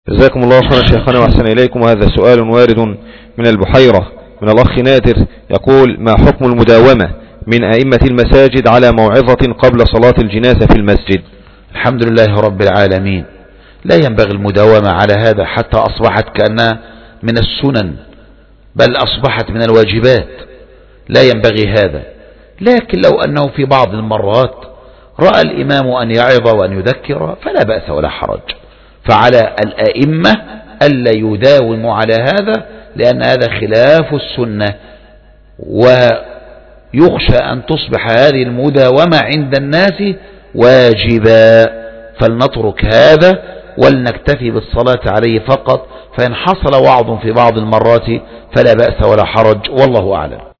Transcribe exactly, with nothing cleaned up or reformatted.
جزاكم الله خيرا شيخنا وأحسن إليكم. وهذا سؤال وارد من البحيرة من الأخ نادر، يقول: ما حكم المداومة من أئمة المساجد على موعظة قبل صلاة الجنازة في المسجد؟ الحمد لله رب العالمين، لا ينبغي المداومة على هذا حتى أصبحت كأنها من السنن، بل أصبحت من الواجبات، لا ينبغي هذا. لكن لو أنه في بعض المرات رأى الإمام أن يعظ وأن يذكر فلا بأس ولا حرج، فعلى الأئمة ألا يداوموا على هذا، لأن هذا خلاف السنة، ويخشى أن تصبح هذه المداومة عند الناس واجبا، فلنترك هذا ولنكتفي بالصلاة عليه فقط، فإن حصل وعظ في بعض المرات فلا بأس ولا حرج، والله أعلم.